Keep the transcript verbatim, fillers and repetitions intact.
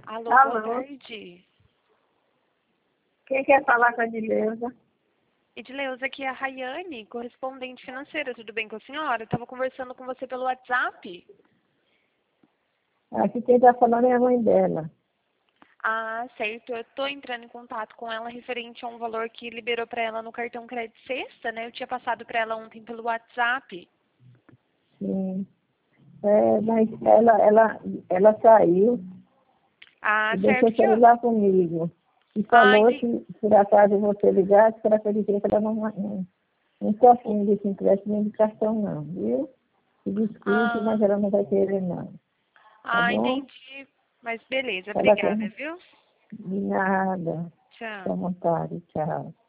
Alô, Alô. boa tarde. Quem quer falar com a Edileuza? Edileuza, aqui é a Rayane, correspondente financeira. Tudo bem com a senhora? Eu estava conversando com você pelo WhatsApp. Aqui quem está falando é a mãe dela. Ah, certo. Eu estou entrando em contato com ela referente a um valor que liberou para ela no cartão crédito sexta, né? Eu tinha passado para ela ontem pelo WhatsApp. Sim. É, mas ela, ela, ela saiu Ah, e deixou certo. o Que eu... celular comigo. E Ah, falou entendi. que, por acaso, você ligasse, para ela dizer que ela não, não, não está afim desse empréstimo de cartão, não, viu? E desculpe, Ah, mas ela não vai querer, não. Tá ah, bom? entendi. Mas beleza, Ela obrigada, tem viu? de nada. Fique à Tchau. vontade. Tchau.